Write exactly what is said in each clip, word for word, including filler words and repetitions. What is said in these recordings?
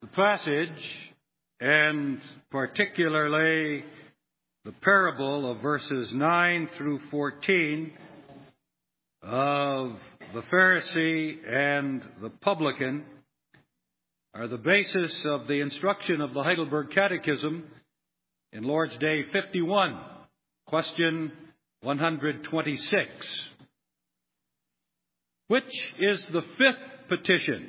The passage, and particularly the parable of verses nine through fourteen of the Pharisee and the publican, are the basis of the instruction of the Heidelberg Catechism in Lord's Day fifty-one, question one hundred twenty-six. Which is the fifth petition?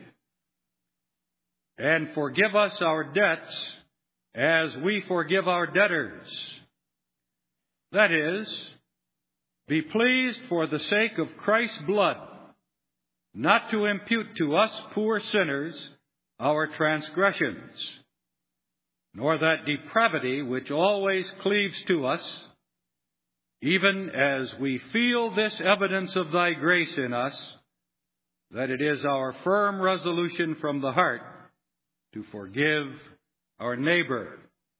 And forgive us our debts as we forgive our debtors. That is, be pleased for the sake of Christ's blood, not to impute to us poor sinners our transgressions, nor that depravity which always cleaves to us, even as we feel this evidence of thy grace in us, that it is our firm resolution from the heart to forgive our neighbor.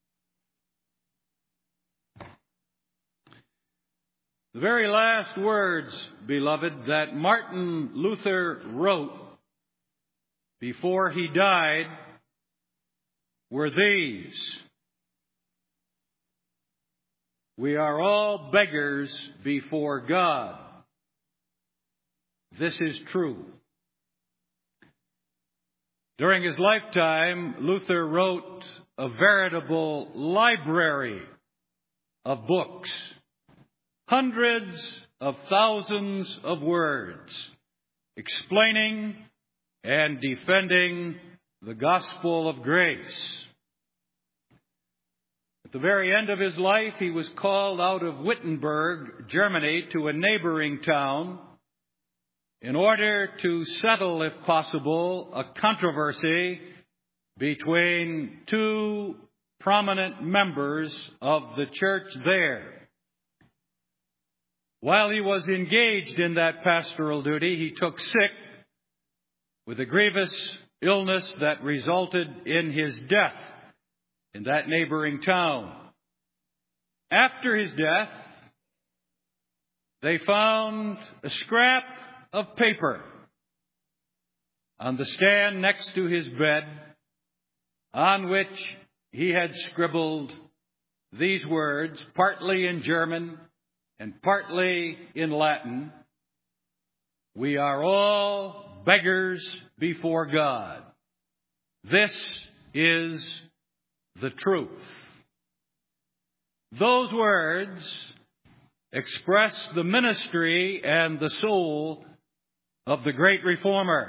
The very last words, beloved, that Martin Luther wrote before he died were these: we are all beggars before God. This is true. During his lifetime, Luther wrote a veritable library of books, hundreds of thousands of words, explaining and defending the gospel of grace. At the very end of his life, he was called out of Wittenberg, Germany, to a neighboring town in order to settle, if possible, a controversy between two prominent members of the church there. While he was engaged in that pastoral duty, he took sick with a grievous illness that resulted in his death in that neighboring town. After his death, they found a scrap of paper on the stand next to his bed, on which he had scribbled these words, partly in German and partly in Latin: we are all beggars before God. This is the truth. Those words express the ministry and the soul of the great reformer.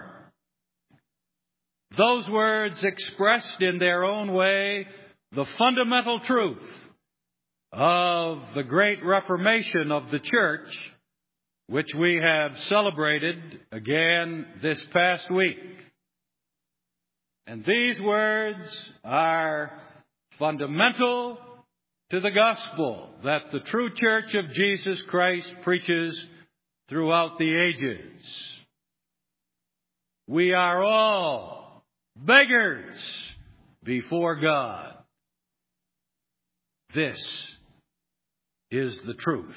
Those words expressed in their own way the fundamental truth of the great Reformation of the church, which we have celebrated again this past week. And these words are fundamental to the gospel that the true church of Jesus Christ preaches throughout the ages. We are all beggars before God. This is the truth.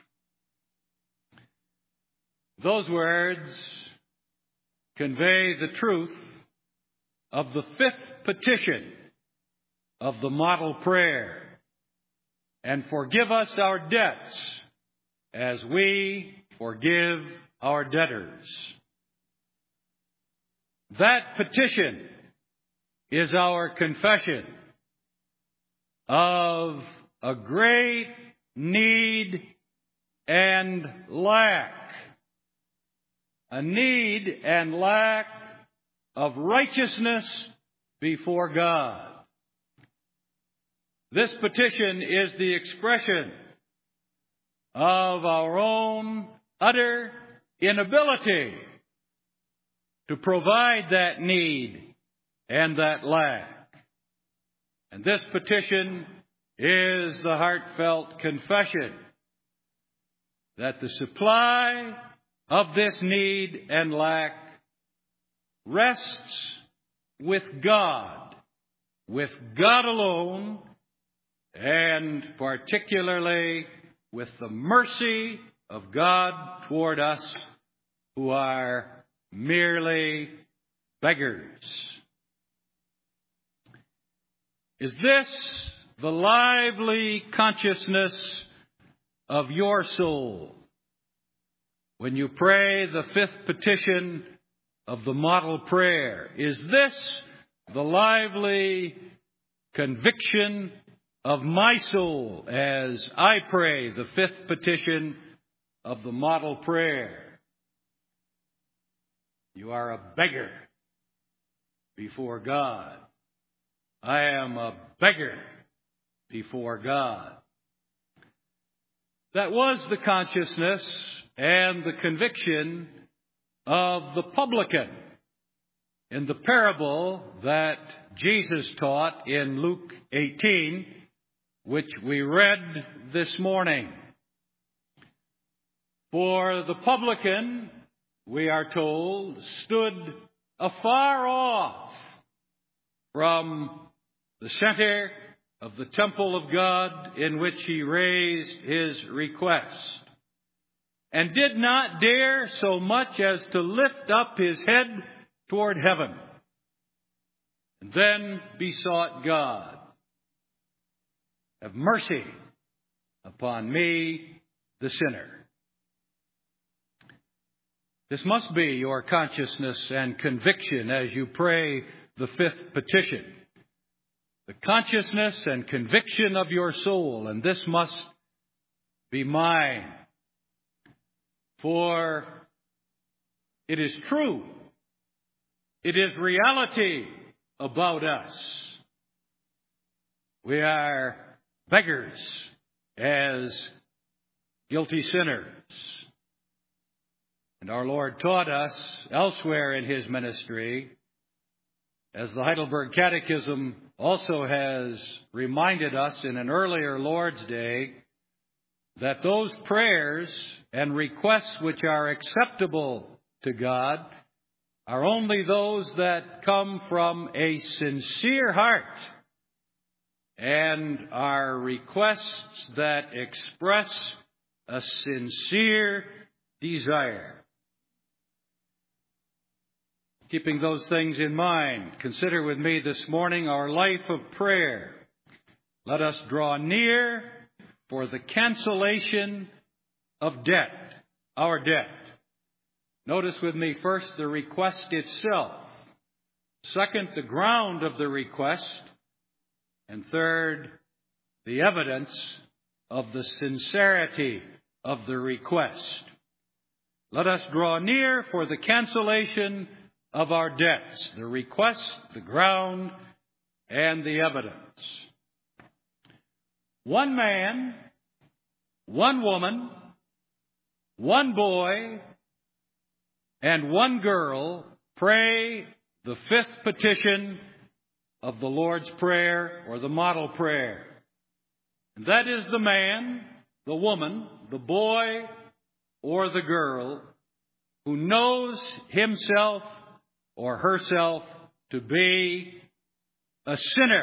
Those words convey the truth of the fifth petition of the model prayer: and forgive us our debts as we forgive our debtors. That petition is our confession of a great need and lack. A need and lack of righteousness before God. This petition is the expression of our own utter inability to provide that need and that lack. And this petition is the heartfelt confession that the supply of this need and lack rests with God, with God alone, and particularly with the mercy of God toward us who are merely beggars. Is this the lively consciousness of your soul when you pray the fifth petition of the model prayer? Is this the lively conviction of my soul as I pray the fifth petition of the model prayer? You are a beggar before God. I am a beggar before God. That was the consciousness and the conviction of the publican in the parable that Jesus taught in Luke eighteen, which we read this morning. For the publican, we are told, stood afar off from the center of the temple of God in which he raised his request, and did not dare so much as to lift up his head toward heaven, and then besought God, have mercy upon me, the sinner. This must be your consciousness and conviction as you pray the fifth petition. The consciousness and conviction of your soul, and this must be mine. For it is true, it is reality about us. We are beggars as guilty sinners. And our Lord taught us elsewhere in his ministry, as the Heidelberg Catechism also has reminded us in an earlier Lord's Day, that those prayers and requests which are acceptable to God are only those that come from a sincere heart and are requests that express a sincere desire. Keeping those things in mind, consider with me this morning our life of prayer. Let us draw near for the cancellation of debt, our debt. Notice with me first the request itself. Second, the ground of the request. And third, the evidence of the sincerity of the request. Let us draw near for the cancellation of our debts, the request, the ground, and the evidence. One man, one woman, one boy, and one girl pray the fifth petition of the Lord's Prayer or the model prayer. And that is the man, the woman, the boy, or the girl who knows himself or herself to be a sinner.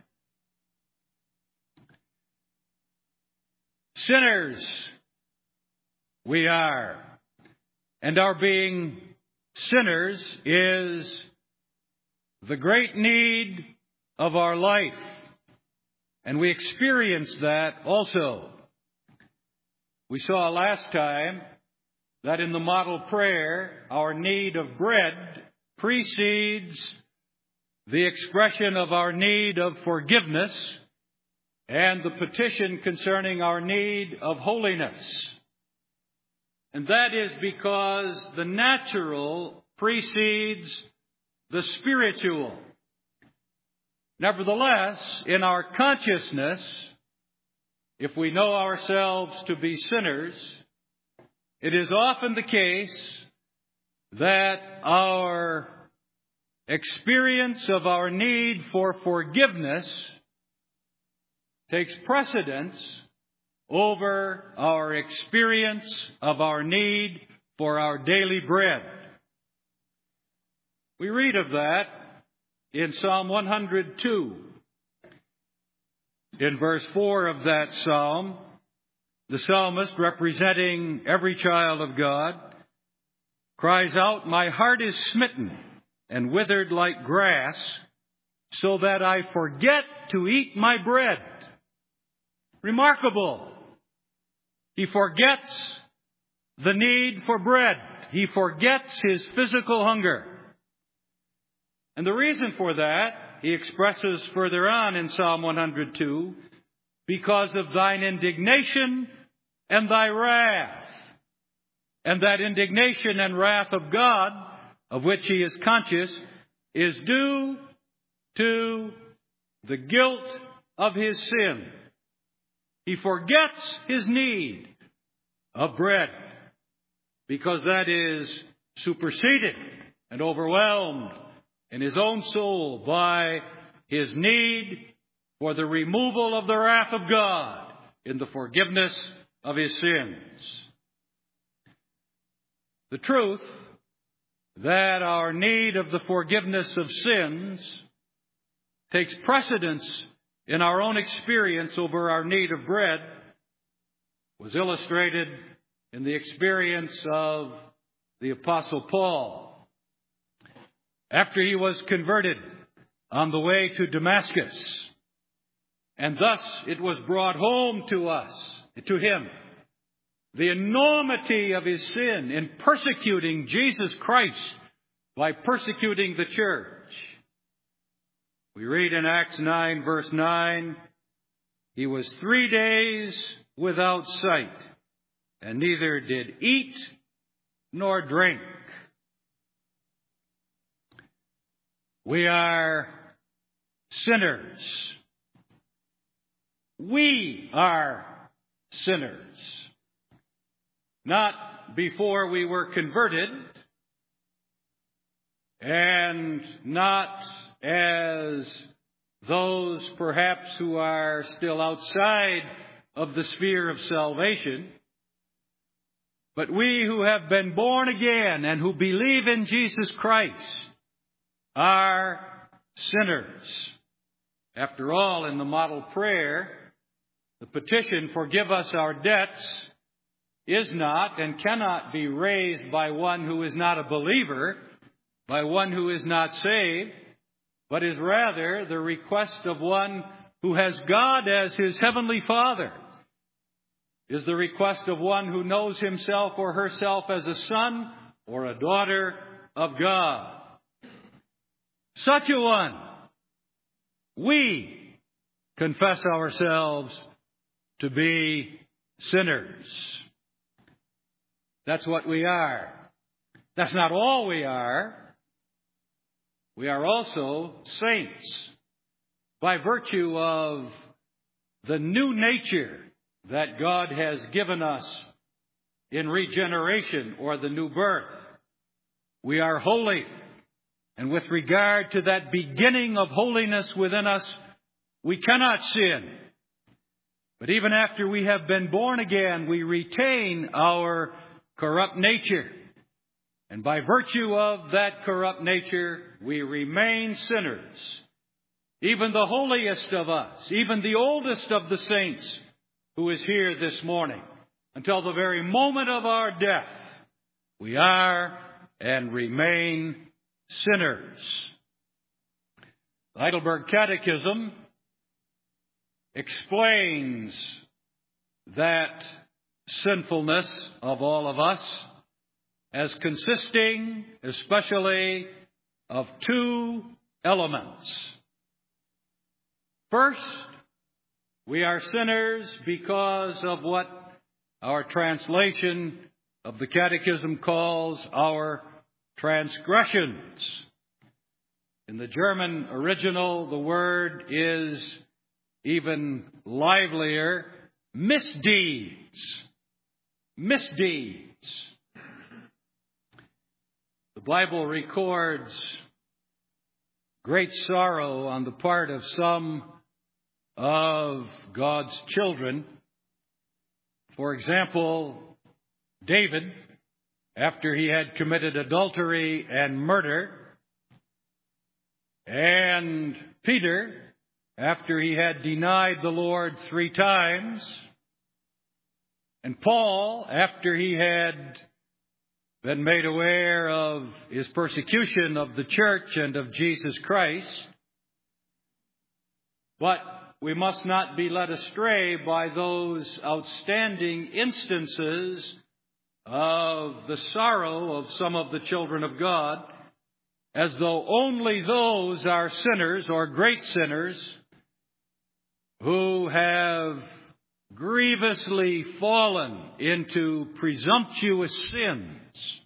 Sinners we are. And our being sinners is the great need of our life. And we experience that also. We saw last time that in the model prayer, our need of bread precedes the expression of our need of forgiveness and the petition concerning our need of holiness. And that is because the natural precedes the spiritual. Nevertheless, in our consciousness, if we know ourselves to be sinners, it is often the case that our experience of our need for forgiveness takes precedence over our experience of our need for our daily bread. We read of that in Psalm one hundred two. In verse four of that psalm, the psalmist, representing every child of God, cries out, "My heart is smitten and withered like grass. so that I forget to eat my bread. Remarkable. He forgets the need for bread. He forgets his physical hunger. And the reason for that, he expresses further on in Psalm one hundred two, because of thine indignation and thy wrath. And that indignation and wrath of God, of which he is conscious, is due to the guilt of his sin. He forgets his need of bread because that is superseded and overwhelmed in his own soul by his need for the removal of the wrath of God in the forgiveness of his sins. The truth that our need of the forgiveness of sins takes precedence in our own experience over our need of bread was illustrated in the experience of the Apostle Paul. After he was converted on the way to Damascus, and thus it was brought home to us, to him, the enormity of his sin in persecuting Jesus Christ by persecuting the church. We read in Acts nine, verse nine, he was three days without sight, and neither did eat nor drink. We are sinners. We are sinners. Not before we were converted, and not as those perhaps who are still outside of the sphere of salvation, but we who have been born again and who believe in Jesus Christ are sinners. After all, in the model prayer, the petition, "Forgive us our debts," is not and cannot be raised by one who is not a believer, by one who is not saved, but is rather the request of one who has God as his heavenly Father, is the request of one who knows himself or herself as a son or a daughter of God. Such a one, we confess ourselves to be sinners. That's what we are. That's not all we are. We are also saints by virtue of the new nature that God has given us in regeneration or the new birth. We are holy. And with regard to that beginning of holiness within us, we cannot sin. But even after we have been born again, we retain our corrupt nature. And by virtue of that corrupt nature, we remain sinners. Even the holiest of us, even the oldest of the saints who is here this morning, until the very moment of our death, we are and remain sinners. The Heidelberg Catechism explains that sinfulness of all of us as consisting especially of two elements. First, we are sinners because of what our translation of the Catechism calls our transgressions. In the German original, the word is even livelier, misdeeds. Misdeeds. The Bible records great sorrow on the part of some of God's children. For example, David, after he had committed adultery and murder, and Peter, after he had denied the Lord three times, and Paul, after he had been made aware of his persecution of the church and of Jesus Christ, But we must not be led astray by those outstanding instances of the sorrow of some of the children of God, as though only those are sinners or great sinners who have grievously fallen into presumptuous sins.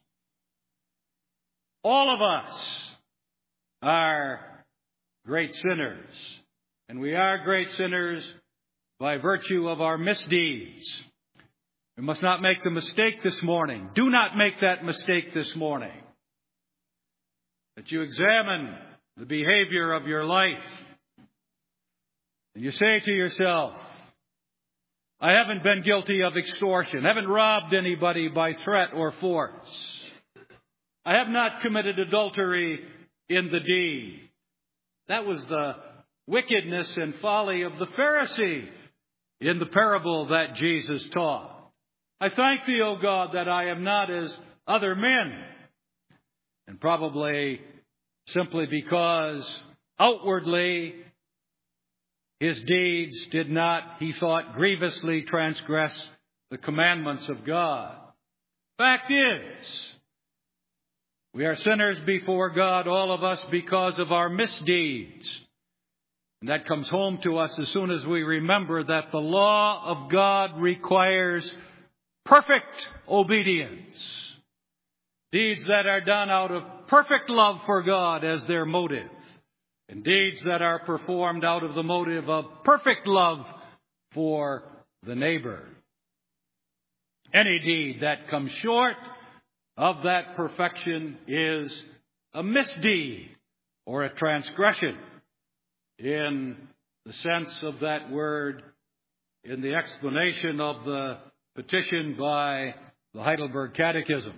All of us are great sinners, and we are great sinners by virtue of our misdeeds. We must not make the mistake this morning. Do not make that mistake this morning. That you examine the behavior of your life and you say to yourself, I haven't been guilty of extortion. I haven't robbed anybody by threat or force. I have not committed adultery in the deed. That was the wickedness and folly of the Pharisee in the parable that Jesus taught. I thank thee, O God, that I am not as other men. And probably simply because outwardly his deeds did not, he thought, grievously transgress the commandments of God. Fact is, we are sinners before God, all of us, because of our misdeeds. And that comes home to us as soon as we remember that the law of God requires perfect obedience. Deeds that are done out of perfect love for God as their motive. And deeds that are performed out of the motive of perfect love for the neighbor. Any deed that comes short of that perfection is a misdeed or a transgression in the sense of that word in the explanation of the petition by the Heidelberg Catechism.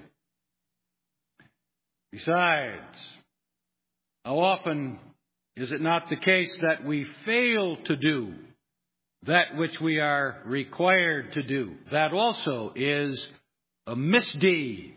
Besides, how often is it not the case that we fail to do that which we are required to do? That also is a misdeed.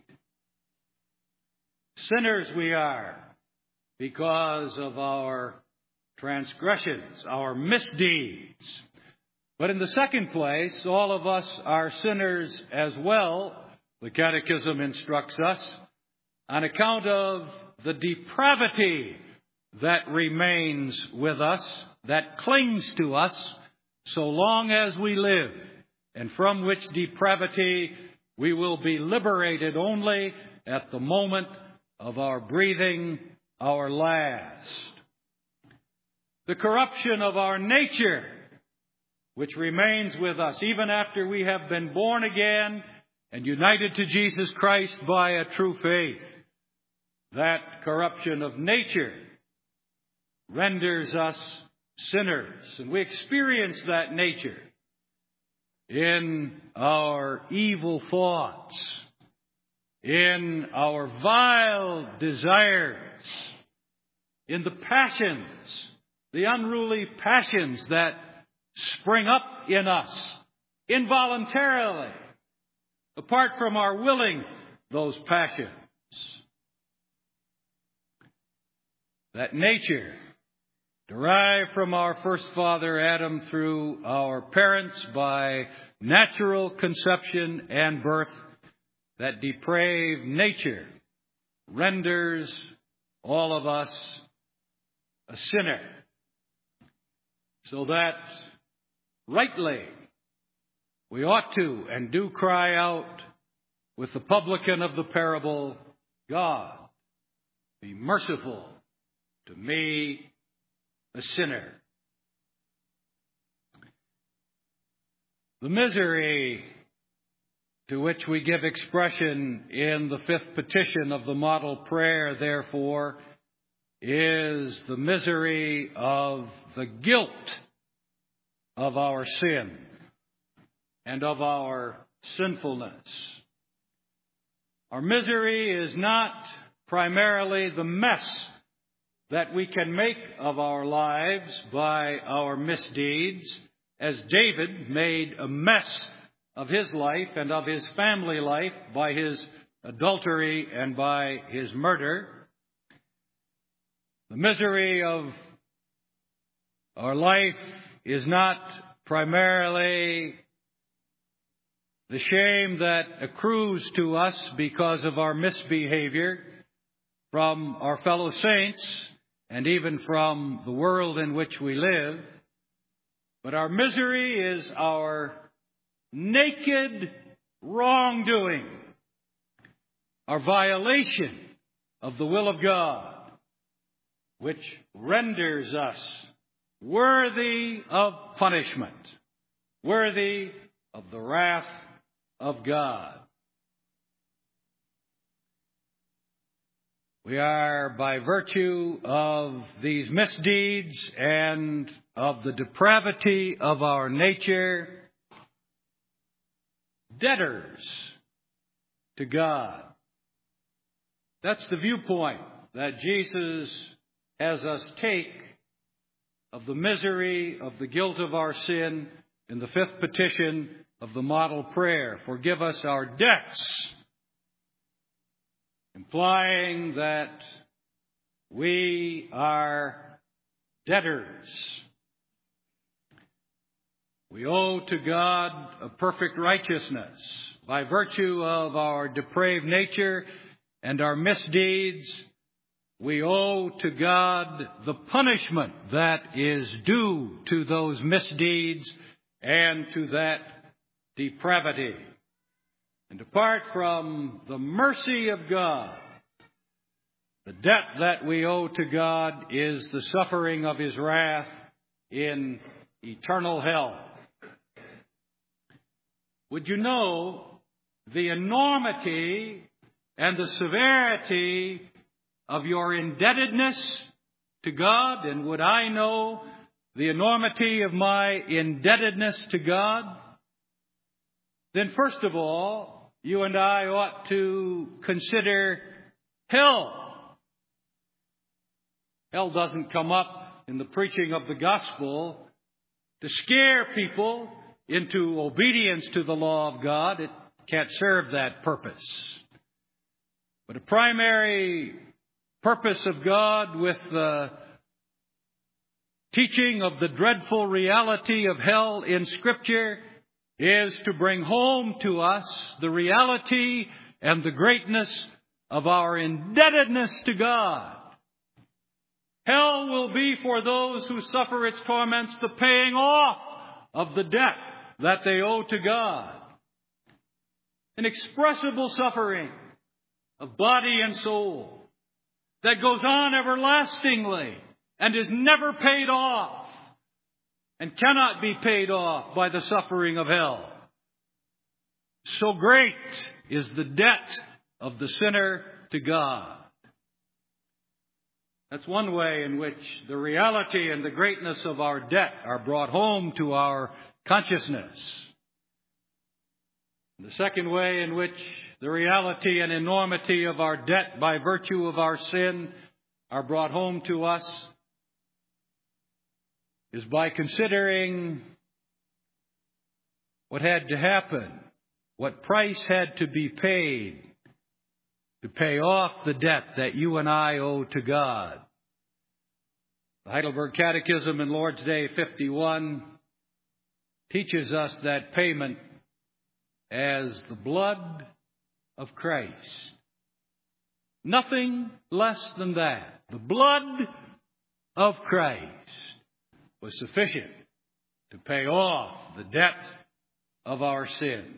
Sinners we are because of our transgressions, our misdeeds. But in the second place, all of us are sinners as well, the Catechism instructs us, on account of the depravity that remains with us, that clings to us so long as we live, and from which depravity we will be liberated only at the moment of our breathing our last. The corruption of our nature, which remains with us even after we have been born again and united to Jesus Christ by a true faith. That corruption of nature renders us sinners, and we experience that nature in our evil thoughts, in our vile desires, in the passions, the unruly passions that spring up in us involuntarily, apart from our willing those passions. That nature, derived from our first father Adam through our parents by natural conception and birth, that depraved nature renders all of us a sinner. So that rightly we ought to and do cry out with the publican of the parable, God, be merciful to me, a sinner. The misery to which we give expression in the fifth petition of the model prayer, therefore, is the misery of the guilt of our sin and of our sinfulness. Our misery is not primarily the mess that we can make of our lives by our misdeeds, as David made a mess of his life and of his family life by his adultery and by his murder. The misery of Our life is not primarily the shame that accrues to us because of our misbehavior from our fellow saints and even from the world in which we live, but our misery is our naked wrongdoing, our violation of the will of God, which renders us worthy of punishment, worthy of the wrath of God. We are, by virtue of these misdeeds and of the depravity of our nature, debtors to God. That's the viewpoint that Jesus has us take of the misery, of the guilt of our sin in the fifth petition of the model prayer. Forgive us our debts, implying that we are debtors. We owe to God a perfect righteousness by virtue of our depraved nature and our misdeeds. We owe to God the punishment that is due to those misdeeds and to that depravity. And apart from the mercy of God, the debt that we owe to God is the suffering of His wrath in eternal hell. Would you know the enormity and the severity of your indebtedness to God? And would I know the enormity of my indebtedness to God? Then first of all, you and I ought to consider hell. Hell doesn't come up in the preaching of the gospel to scare people into obedience to the law of God. It can't serve that purpose. But a primary purpose of God with the teaching of the dreadful reality of hell in Scripture is to bring home to us the reality and the greatness of our indebtedness to God. Hell will be for those who suffer its torments the paying off of the debt that they owe to God. Inexpressible suffering of body and soul that goes on everlastingly and is never paid off and cannot be paid off by the suffering of hell. So great is the debt of the sinner to God. That's one way in which the reality and the greatness of our debt are brought home to our consciousness. The second way in which the reality and enormity of our debt by virtue of our sin are brought home to us is by considering what had to happen, what price had to be paid to pay off the debt that you and I owe to God. The Heidelberg Catechism in Lord's Day fifty-one teaches us that payment as the blood of Christ. Nothing less than that. The blood of Christ was sufficient to pay off the debt of our sins.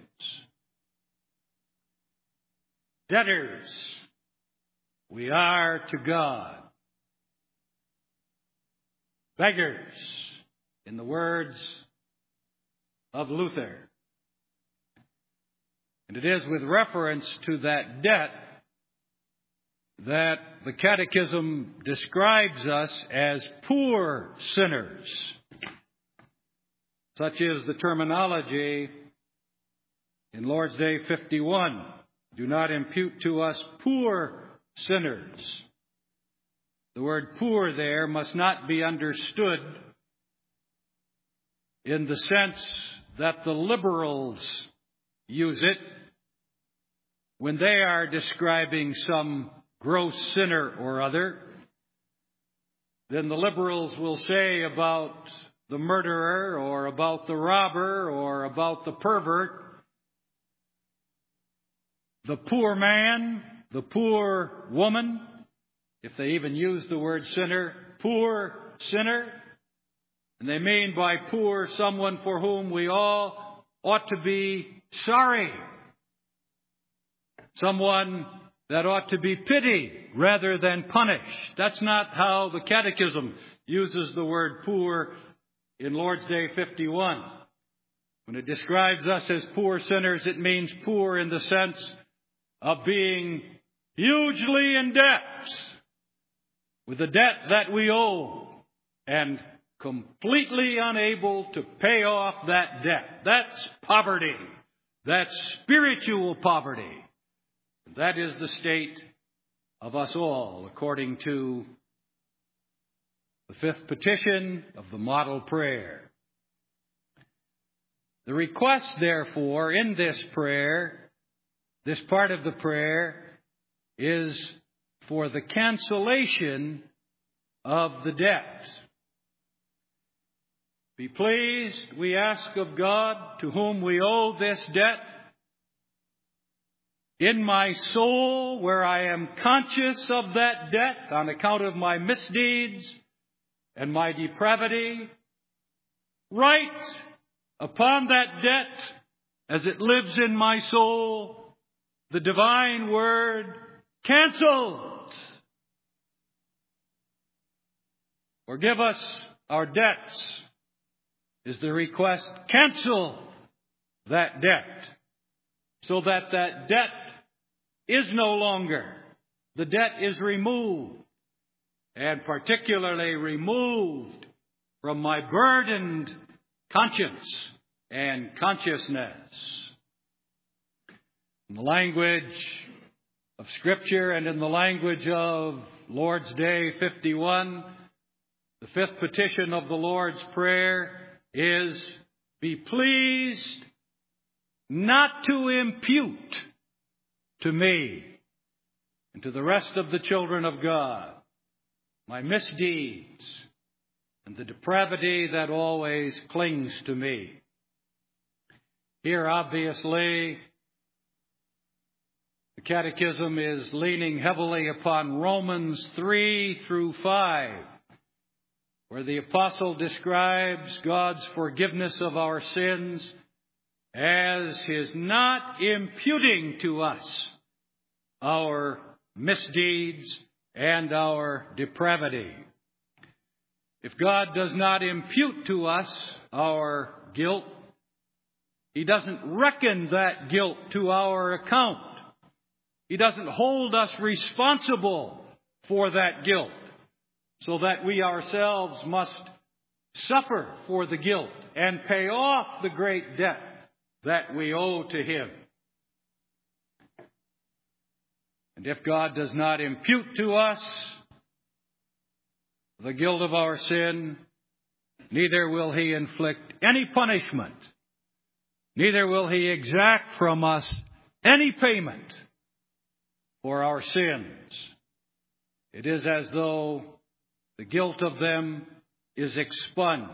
Debtors we are to God. Beggars, in the words of Luther. And it is with reference to that debt that the Catechism describes us as poor sinners. Such is the terminology in Lord's Day fifty-one. Do not impute to us poor sinners. The word poor there must not be understood in the sense that the liberals use it when they are describing some gross sinner or other. than the liberals will say about the murderer or about the robber or about the pervert. The poor man, the poor woman, if they even use the word sinner, poor sinner, and they mean by poor someone for whom we all ought to be sorry. Someone that ought to be pitied rather than punished. That's not how the Catechism uses the word poor in Lord's Day fifty-one. When it describes us as poor sinners, it means poor in the sense of being hugely in debt, with a debt that we owe, and completely unable to pay off that debt. That's poverty. That's spiritual poverty. That is the state of us all, according to the fifth petition of the model prayer. The request, therefore, in this prayer, this part of the prayer, is for the cancellation of the debt. Be pleased, we ask of God, to whom we owe this debt, in my soul, where I am conscious of that debt on account of my misdeeds and my depravity, write upon that debt as it lives in my soul the divine word, canceled. Forgive us our debts is the request. Cancel that debt so that that debt is no longer. The debt is removed, and particularly removed from my burdened conscience and consciousness. In the language of Scripture and in the language of Lord's Day fifty-one, the fifth petition of the Lord's Prayer is, be pleased not to impute to me and to the rest of the children of God my misdeeds and the depravity that always clings to me. Here, obviously, the Catechism is leaning heavily upon Romans three through five, where the Apostle describes God's forgiveness of our sins as His not imputing to us our misdeeds and our depravity. If God does not impute to us our guilt, He doesn't reckon that guilt to our account. He doesn't hold us responsible for that guilt, so that we ourselves must suffer for the guilt and pay off the great debt that we owe to Him. And if God does not impute to us the guilt of our sin, neither will He inflict any punishment, neither will He exact from us any payment for our sins. It is as though the guilt of them is expunged.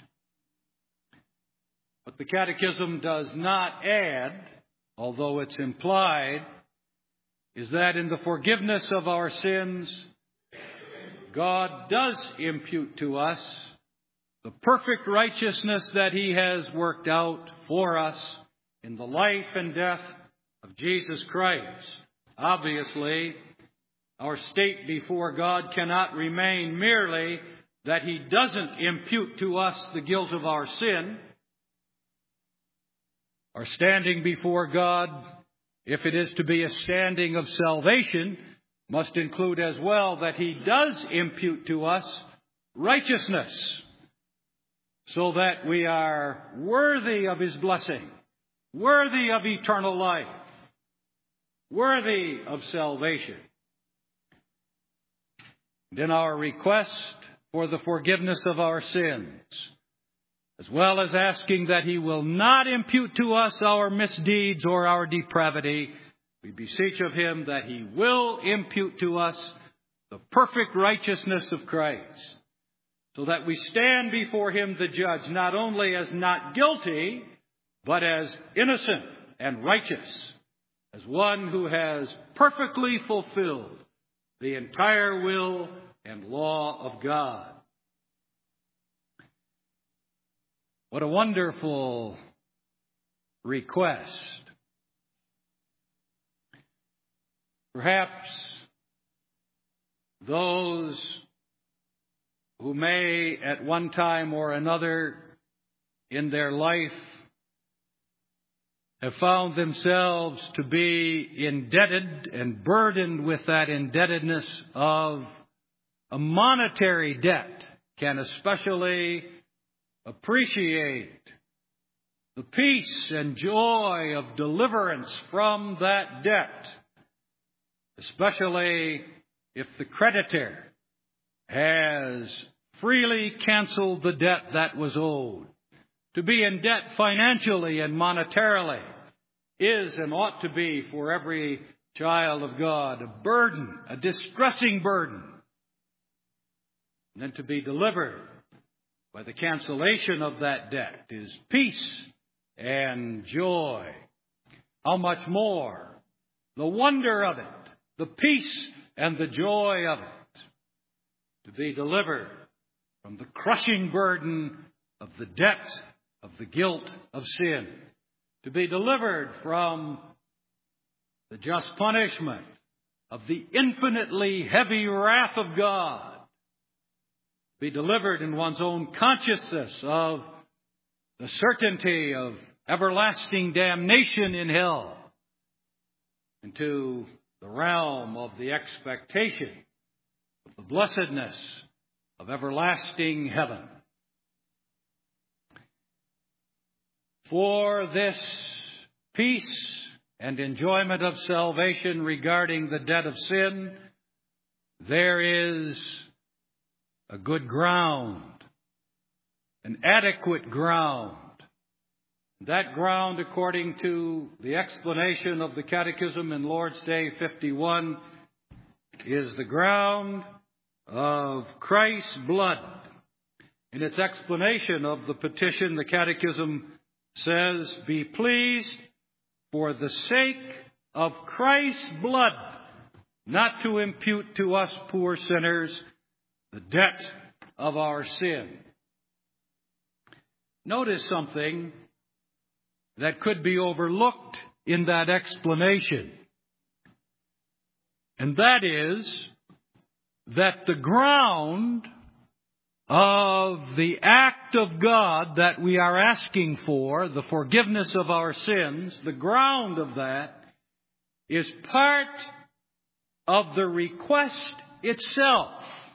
What the Catechism does not add, although it's implied, is that in the forgiveness of our sins, God does impute to us the perfect righteousness that He has worked out for us in the life and death of Jesus Christ. Obviously, our state before God cannot remain merely that He doesn't impute to us the guilt of our sin. Our standing before God, if it is to be a standing of salvation, must include as well that He does impute to us righteousness, so that we are worthy of His blessing, worthy of eternal life, worthy of salvation. And in our request for the forgiveness of our sins, as well as asking that He will not impute to us our misdeeds or our depravity, we beseech of Him that He will impute to us the perfect righteousness of Christ. so that we stand before him, the judge, not only as not guilty, but as innocent and righteous, as one who has perfectly fulfilled the entire will and law of God. What a wonderful request. Perhaps those who may at one time or another in their life have found themselves to be indebted and burdened with that indebtedness of a monetary debt can especially appreciate the peace and joy of deliverance from that debt, especially if the creditor has freely canceled the debt that was owed. To be in debt financially and monetarily is and ought to be for every child of God a burden, a distressing burden. And then to be delivered by the cancellation of that debt is peace and joy. How much more the wonder of it, the peace and the joy of it, to be delivered from the crushing burden of the debt, of the guilt of sin, to be delivered from the just punishment of the infinitely heavy wrath of God, to be delivered in one's own consciousness of the certainty of everlasting damnation in hell, into the realm of the expectation of the blessedness of everlasting heaven. For this peace and enjoyment of salvation regarding the debt of sin, there is a good ground, an adequate ground. That ground, according to the explanation of the Catechism in Lord's Day fifty-one, is the ground of Christ's blood. In its explanation of the petition, the Catechism says, "Be pleased for the sake of Christ's blood not to impute to us poor sinners the debt of our sin." Notice something that could be overlooked in that explanation. And that is that the ground of the act of God that we are asking for, the forgiveness of our sins, the ground of that is part of the request itself.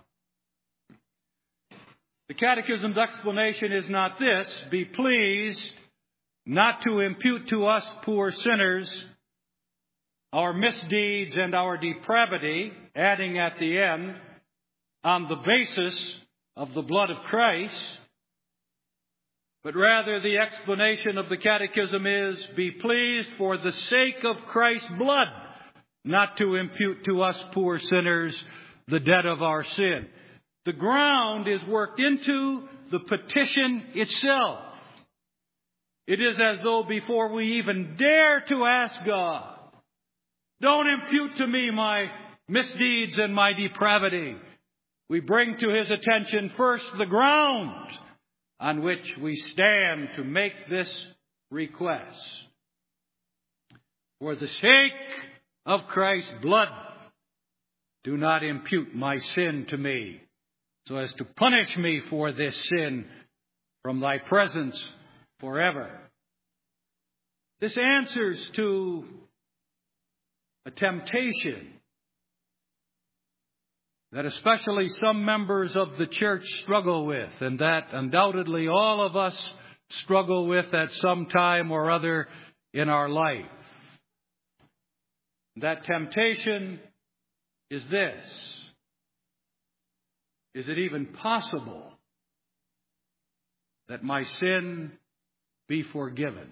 The Catechism's explanation is not this: "Be pleased not to impute to us poor sinners our misdeeds and our depravity," adding at the end, "on the basis of the blood of Christ." But rather the explanation of the Catechism is, "Be pleased for the sake of Christ's blood not to impute to us poor sinners the debt of our sin." The ground is worked into the petition itself. It is as though before we even dare to ask God, "Don't impute to me my misdeeds and my depravity," we bring to His attention first the ground on which we stand to make this request. For the sake of Christ's blood, do not impute my sin to me, so as to punish me for this sin from thy presence forever. This answers to a temptation that especially some members of the church struggle with, and that undoubtedly all of us struggle with at some time or other in our life. That temptation is this: is it even possible that my sin be forgiven?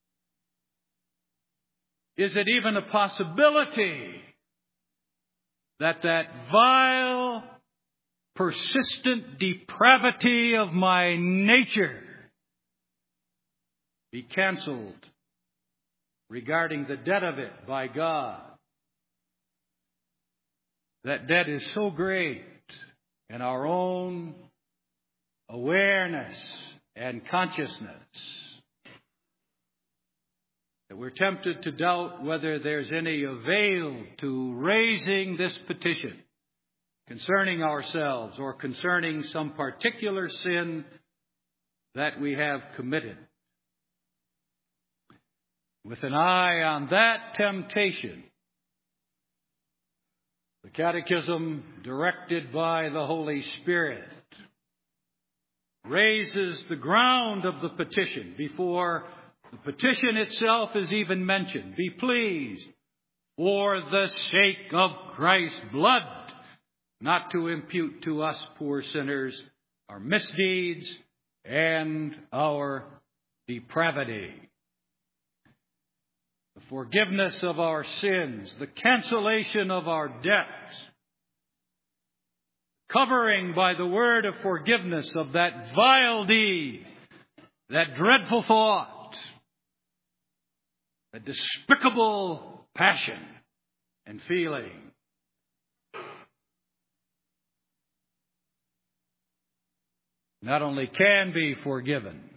Is it even a possibility that that vile, persistent depravity of my nature be canceled regarding the debt of it by God. That debt is so great in our own awareness and consciousness that we're tempted to doubt whether there's any avail to raising this petition concerning ourselves or concerning some particular sin that we have committed. With an eye on that temptation, the Catechism, directed by the Holy Spirit, raises the ground of the petition before the petition itself is even mentioned. Be pleased, for the sake of Christ's blood, not to impute to us poor sinners our misdeeds and our depravity. The forgiveness of our sins, the cancellation of our debts, covering by the word of forgiveness of that vile deed, that dreadful thought, that despicable passion and feeling. Not only can be forgiven,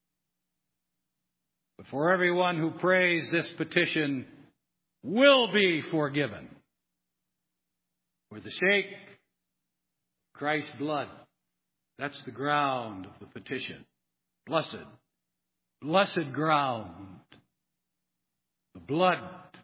but for everyone who prays this petition will be forgiven for the sake of Christ's blood. That's the ground of the petition. Blessed, blessed ground. The blood.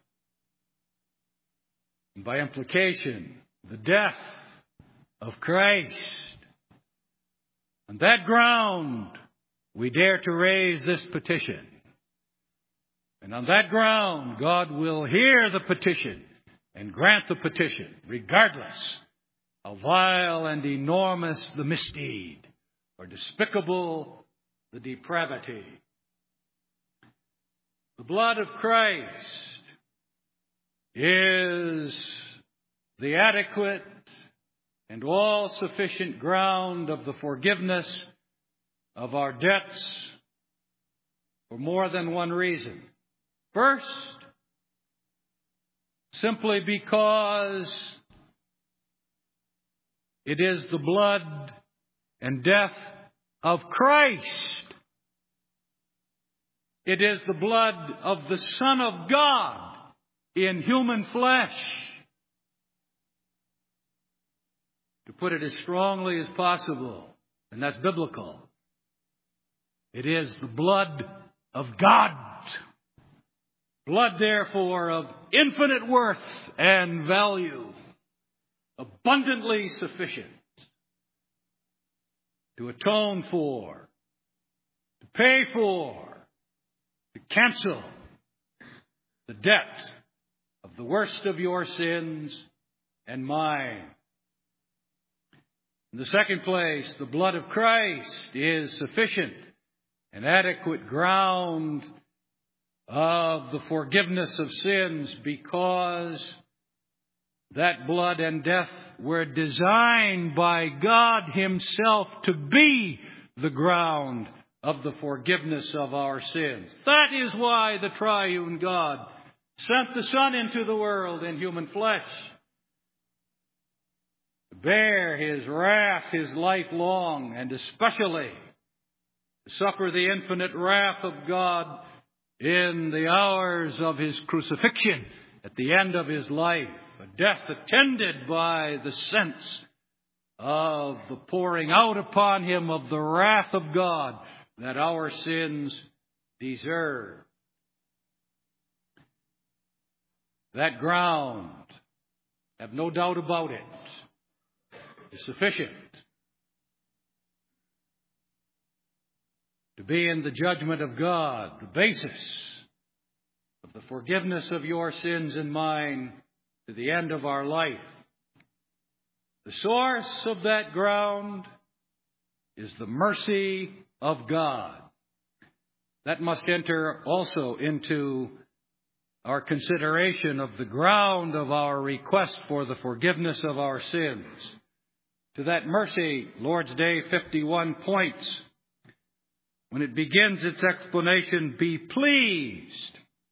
And by implication, the death of Christ. On that ground, we dare to raise this petition. And on that ground, God will hear the petition and grant the petition, regardless how vile and enormous the misdeed or despicable the depravity. The blood of Christ is the adequate and all-sufficient ground of the forgiveness of our debts for more than one reason. First, simply because it is the blood and death of Christ. It is the blood of the Son of God in human flesh. To put it as strongly as possible, and that's biblical, it is the blood of God. Blood, therefore, of infinite worth and value, abundantly sufficient to atone for, to pay for, to cancel the debt of the worst of your sins and mine. In the second place, the blood of Christ is sufficient and adequate ground of the forgiveness of sins because that blood and death were designed by God Himself to be the ground of the forgiveness of our sins. That is why the triune God sent the Son into the world in human flesh, to bear His wrath His life long, and especially to suffer the infinite wrath of God in the hours of His crucifixion at the end of His life, a death attended by the sense of the pouring out upon Him of the wrath of God that our sins deserve. That ground, have no doubt about it, is sufficient to be in the judgment of God, the basis of the forgiveness of your sins and mine to the end of our life. The source of that ground is the mercy of God. That must enter also into our consideration of the ground of our request for the forgiveness of our sins. to that mercy, Lord's Day fifty-one points. When it begins its explanation, be pleased.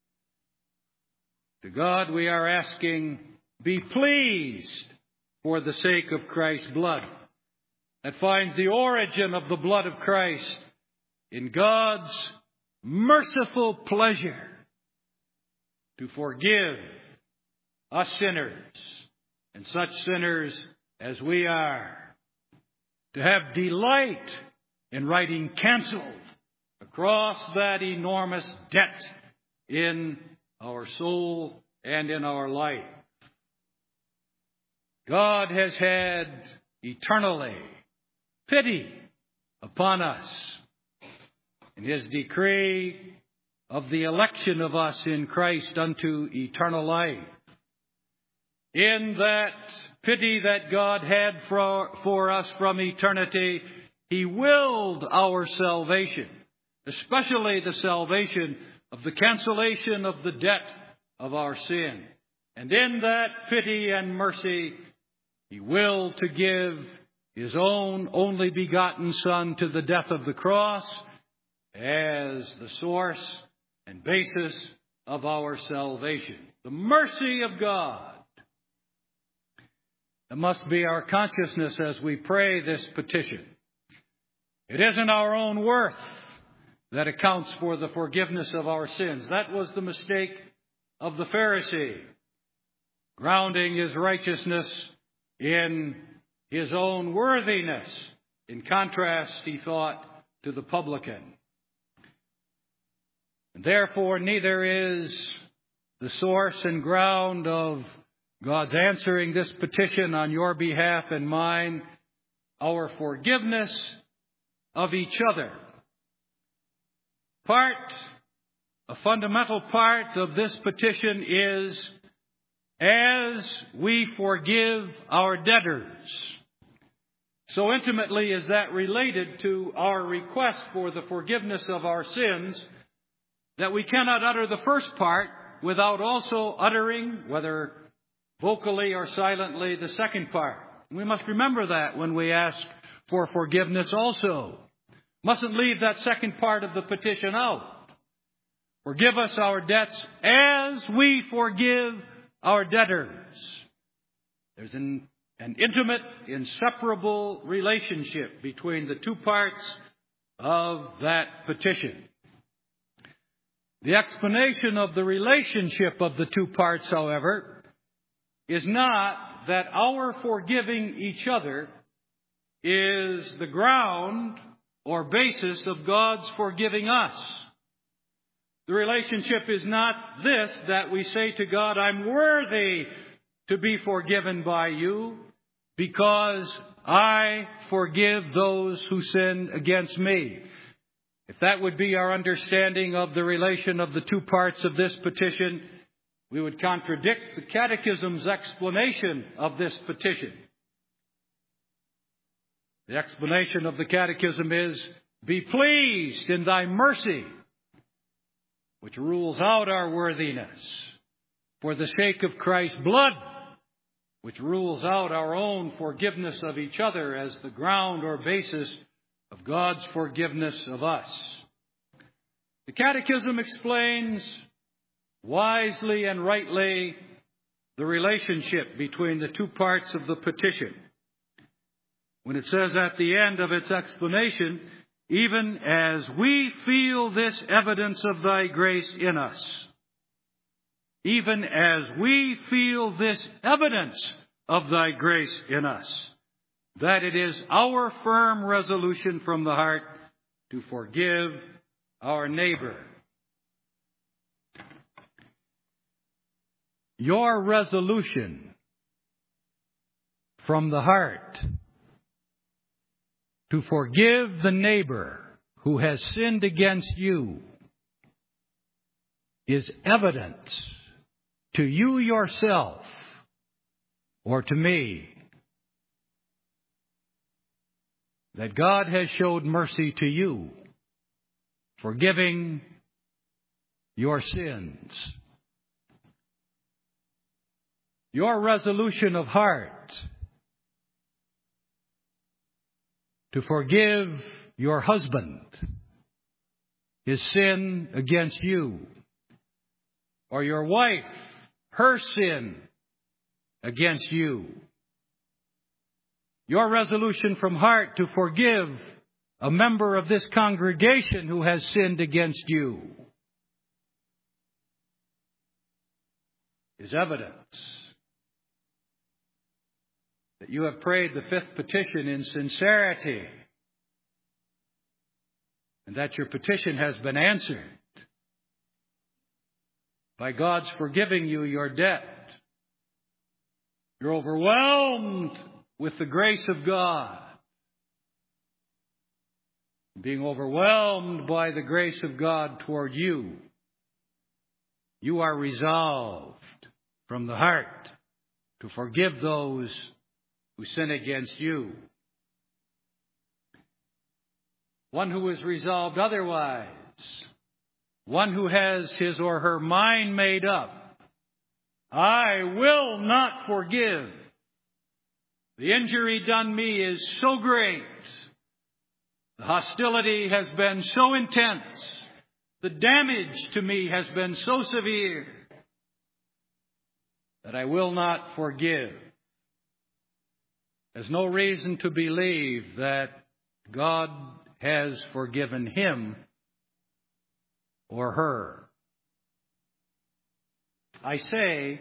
To God we are asking, be pleased for the sake of Christ's blood. That finds the origin of the blood of Christ in God's merciful pleasure to forgive us sinners, and such sinners as we are, to have delight in writing canceled across that enormous debt in our soul and in our life. God has had eternally pity upon us in His decree of the election of us in Christ unto eternal life. In that pity that God had for, for us from eternity, He willed our salvation, especially the salvation of the cancellation of the debt of our sin. And in that pity and mercy, He willed to give His own only begotten Son to the death of the cross as the source and basis of our salvation. The mercy of God. That must be our consciousness as we pray this petition. It isn't our own worth that accounts for the forgiveness of our sins. That was the mistake of the Pharisee, grounding his righteousness in his own worthiness. In contrast, he thought, to the publican. And therefore, neither is the source and ground of God's answering this petition on your behalf and mine our forgiveness of each other. Part, a fundamental part of this petition is, as we forgive our debtors. So intimately is that related to our request for the forgiveness of our sins that we cannot utter the first part without also uttering, whether vocally or silently, the second part. We must remember that when we ask for forgiveness also. Mustn't leave that second part of the petition out. Forgive us our debts as we forgive our debtors. There's an, an intimate, inseparable relationship between the two parts of that petition. The explanation of the relationship of the two parts, however, is not that our forgiving each other is the ground or basis of God's forgiving us. The relationship is not this, that we say to God, I'm worthy to be forgiven by you because I forgive those who sin against me. If that would be our understanding of the relation of the two parts of this petition, we would contradict the Catechism's explanation of this petition. The explanation of the Catechism is, be pleased in thy mercy, which rules out our worthiness, for the sake of Christ's blood, which rules out our own forgiveness of each other as the ground or basis of God's forgiveness of us. The Catechism explains wisely and rightly the relationship between the two parts of the petition. When it says at the end of its explanation, even as we feel this evidence of thy grace in us, even as we feel this evidence of thy grace in us, that it is our firm resolution from the heart to forgive our neighbor. Your resolution from the heart to forgive the neighbor who has sinned against you is evidence to you yourself or to me that God has showed mercy to you, forgiving your sins. Your resolution of heart to forgive your husband his sin against you, or your wife her sin against you. Your resolution from heart to forgive a member of this congregation who has sinned against you is evidence that you have prayed the fifth petition in sincerity, and that your petition has been answered by God's forgiving you your debt. You're overwhelmed with the grace of God. Being overwhelmed by the grace of God toward you, you are resolved from the heart to forgive those who sin against you. One who is resolved otherwise, one who has his or her mind made up, I will not forgive. The injury done me is so great. The hostility has been so intense. The damage to me has been so severe that I will not forgive. There's no reason to believe that God has forgiven him or her. I say,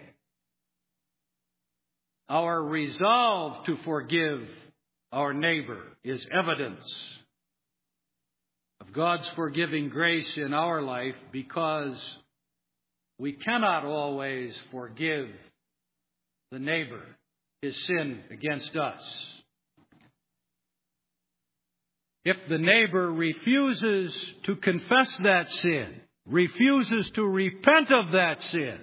our resolve to forgive our neighbor is evidence of God's forgiving grace in our life, because we cannot always forgive the neighbor his sin against us. If the neighbor refuses to confess that sin, refuses to repent of that sin,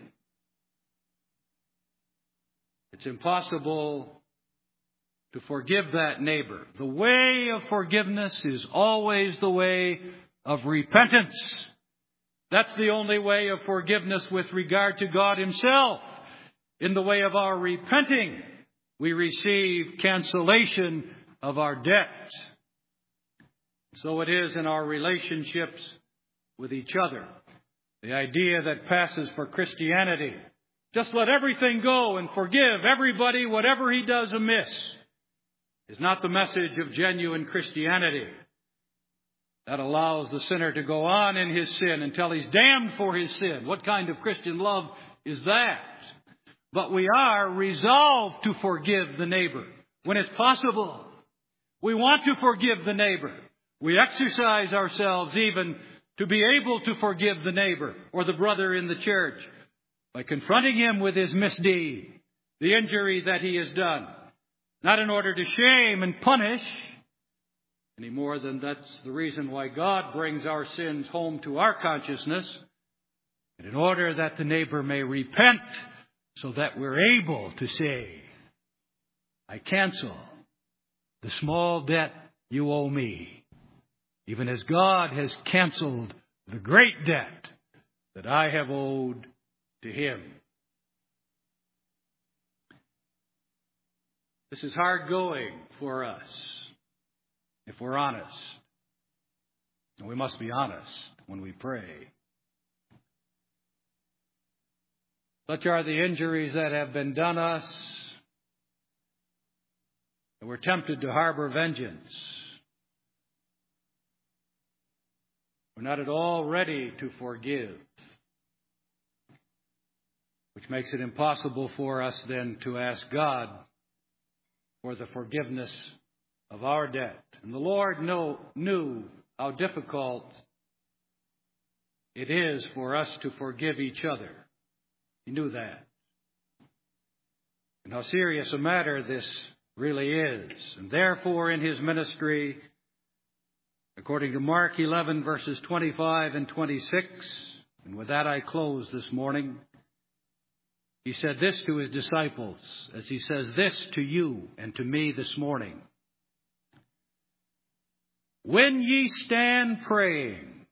it's impossible to forgive that neighbor. The way of forgiveness is always the way of repentance. That's the only way of forgiveness with regard to God himself. In the way of our repenting, we receive cancellation of our debt. So it is in our relationships with each other. The idea that passes for Christianity, just let everything go and forgive everybody whatever he does amiss, is not the message of genuine Christianity. That allows the sinner to go on in his sin until he's damned for his sin. What kind of Christian love is that? But we are resolved to forgive the neighbor when it's possible. We want to forgive the neighbor. We exercise ourselves even to be able to forgive the neighbor or the brother in the church by confronting him with his misdeed, the injury that he has done. Not in order to shame and punish, any more than that's the reason why God brings our sins home to our consciousness, but in order that the neighbor may repent, so that we're able to say, I cancel the small debt you owe me, even as God has canceled the great debt that I have owed to him. This is hard going for us, if we're honest. And we must be honest when we pray. Such are the injuries that have been done us, that we're tempted to harbor vengeance. We're not at all ready to forgive, which makes it impossible for us then to ask God for the forgiveness of our debt. And the Lord know, knew how difficult it is for us to forgive each other. He knew that. And how serious a matter this really is. And therefore, in his ministry, according to Mark eleven, verses twenty-five and twenty-six, and with that I close this morning, he said this to his disciples, as he says this to you and to me this morning. When ye stand praying,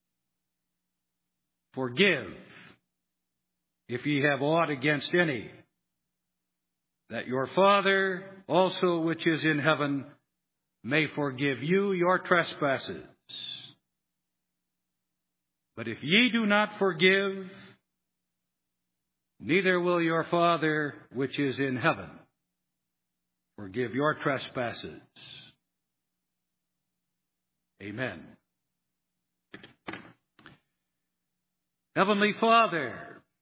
forgive, if ye have aught against any, that your Father also which is in heaven may forgive you your trespasses. But if ye do not forgive, neither will your Father which is in heaven forgive your trespasses. Amen. Heavenly Father,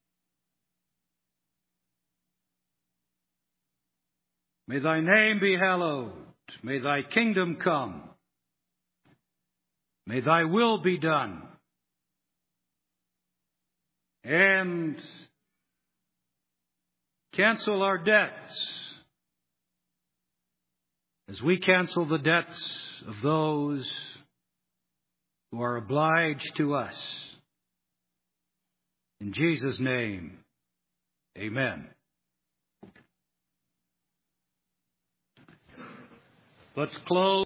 may thy name be hallowed. May thy kingdom come. May thy will be done. And cancel our debts as we cancel the debts of those who are obliged to us. In Jesus' name, amen. Let's close.